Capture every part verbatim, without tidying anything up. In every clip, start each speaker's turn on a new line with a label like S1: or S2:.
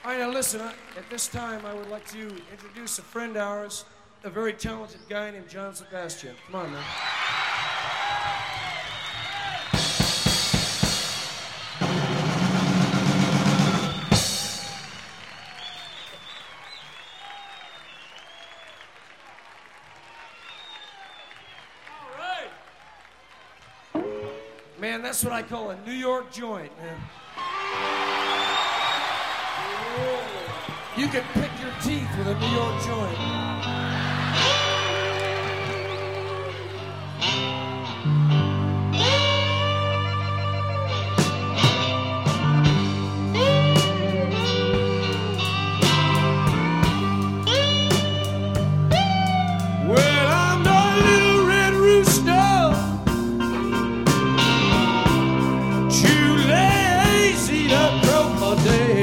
S1: All right, now listen, I, at this time I would like to introduce a friend of ours, a very talented guy named John Sebastian. Come on, man. All right. Man, that's what I call a New York joint, man. You can pick your teeth with a New York joint. Well, I'm the little red rooster, too lazy to crow my day.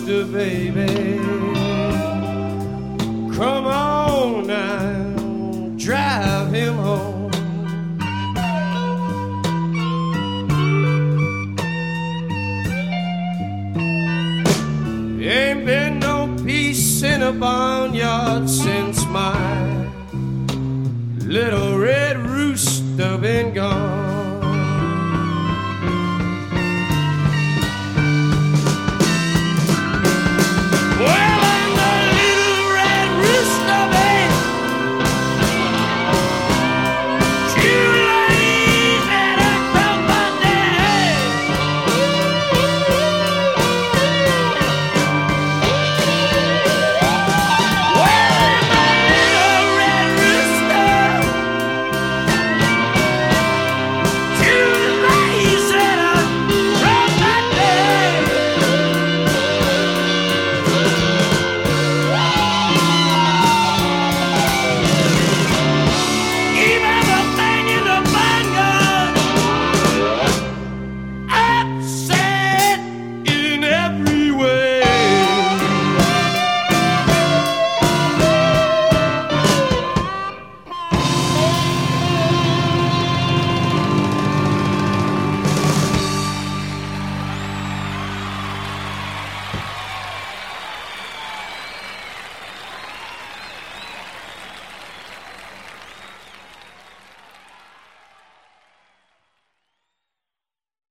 S1: rooster, baby. Come on now, drive him home. Ain't been no peace in a barnyard since my little red rooster been gone.